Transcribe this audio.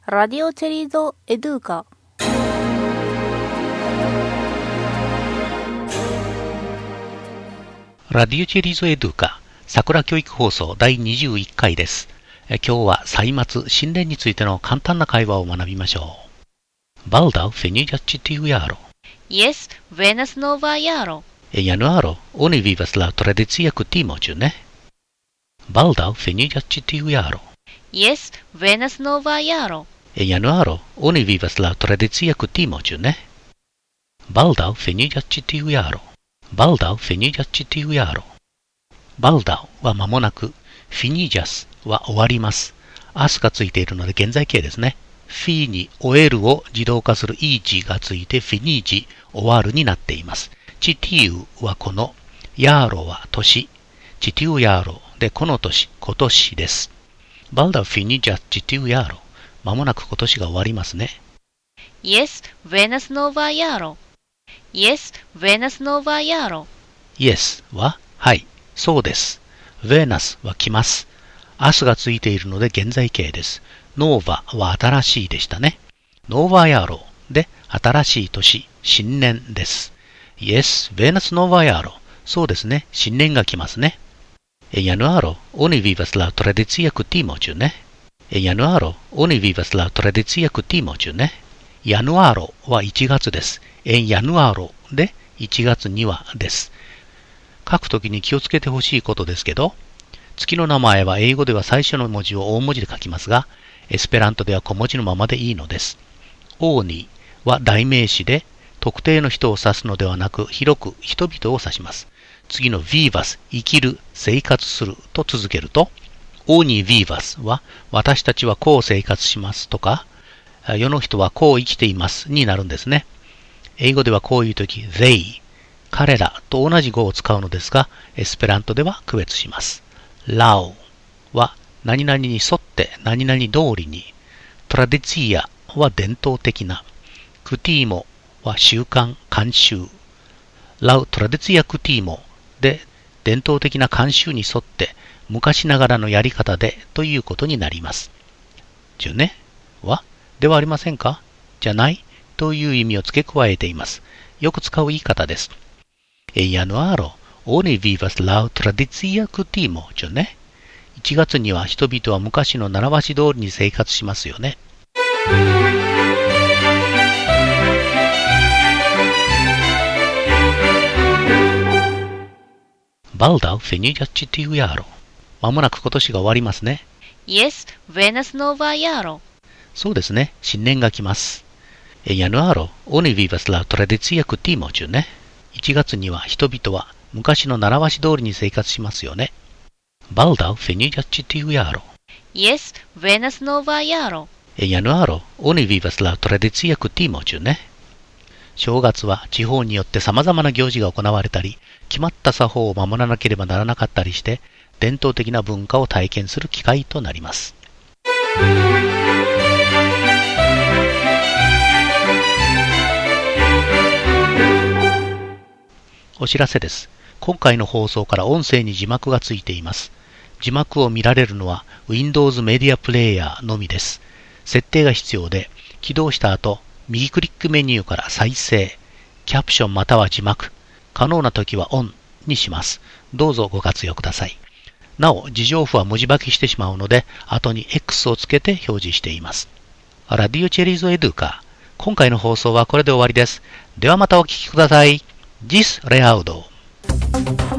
Radio Cherizo Educa。 ラディオチェリーゾエドゥカ桜教育放送第21回です。今日は歳末新年についての簡単な会話を学びましょう。Baldaŭ finiĝas ĉi tiu jaro. Jes, venas nova jaro. En januaro oni vivas la tradicia kutimo, ĉu ne? Baldaŭ finiĝas ĉi tiu jaro. Jes, venas nova jaro. En januaro oni vivas la tradicia kutimo, ĉu ne? Baldaŭ finiĝas ĉi tiu jaro. Baldaŭ finiĝas ĉi tiu jaro. Baldaŭは間もなく、finiĝasは終わります。as がついているので現在形ですね。フに終えるを自動化する iĝi がついてフィニージ終わるになっています。チティウはこの、ヤーロは年、チティウヤーロでこの年、今年です。Baldaŭ finiĝas ĉi tiu jaro。まもなく今年が終わりますね。 Jes, venas nova jaro. Jes, venas nova jaro. Yes は、はい、そうです。Venas は来ます。as がついているので現在形です。Nova は新しいでしたね。Nova jaro で新しい年、新年です。Yes, venas nova jaro。そうですね、新年が来ますね。En januaro oni vivas la tradicia kutimo, ĉu ne? En januaro oni vivas la tradicia kutimo, ĉu ne? Januaro は1月です。En januaro で1月にはです。書くときに気をつけてほしいことですけど、月の名前は英語では最初の文字を大文字で書きますが、エスペラントでは小文字のままでいいのです。オーニは代名詞で、特定の人を指すのではなく、広く人々を指します。次の vivas、生きる、生活すると続けると、オーニ vivas は、私たちはこう生活しますとか、世の人はこう生きていますになるんですね。英語ではこういうとき、they、彼らと同じ語を使うのですが、エスペラントでは区別します。ラオは何々に沿って何々通りに、トラディツィアは伝統的な、クティーモは習慣、慣習、ラウトラディツィアクティーモで伝統的な慣習に沿って昔ながらのやり方でということになります。じゅねはではありませんかじゃないという意味を付け加えています。よく使う言い方です。En januaro oni vivas laŭ tradicia kutimo, ĉu ne? 1月には人々は昔の習わし通りに生活しますよね。Baldaŭ finiĝas ĉi tiu jaro。まもなく今年が終わりますね。 Jes, venas nova jaro. そうですね、新年が来ます。En januaro oni vivas laŭ tradicia kutimo, ĉu ne? 1月には人々は昔の習わし通りに生活しますよね。Baldaŭ finiĝas ĉi tiu jaro. Jes, venas nova jaro. En januaro oni vivas laŭ tradicia kutimo, ĉu ne? 正月は地方によって様々な行事が行われたり、決まった作法を守らなければならなかったりして、伝統的な文化を体験する機会となります。お知らせです。今回の放送から音声に字幕がついています。字幕を見られるのは Windows Media Player のみです。設定が必要で、起動した後、右クリックメニューから再生、キャプションまたは字幕、可能な時はオンにします。どうぞご活用ください。なお、字情譜は文字化けしてしまうので、後に X をつけて表示しています。ラディオチェリーゾエドゥカ。今回の放送はこれで終わりです。ではまたお聞きください。Gis reaŭdo